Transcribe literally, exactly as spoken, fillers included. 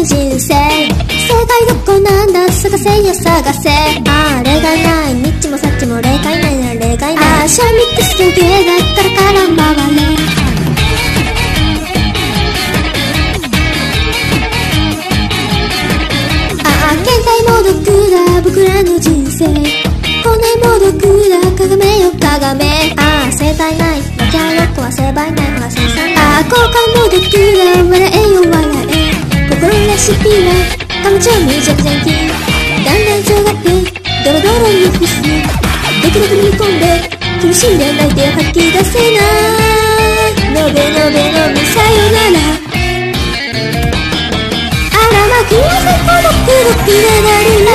の人生。正解どこなんだ探せよ探せ。ああ例外ない、ニッチもサッチも例外ないなら例外ない。ああシャミックスで芸だったらから回れ。ああ現代も毒だ僕らの人生。骨も毒だ鏡よ鏡。ああ正解ない負けあろっこは成敗ないほら生産。ああ後悔も毒だ笑えよ笑え。心レシピはカムチョ無弱前期。だんだん強がってドロドロに伏す。ドキドキ飲み込んで苦しんで泣いて吐き出せない。のべのべのべさよなら。あらまくわせ孤独ドキドキでなる。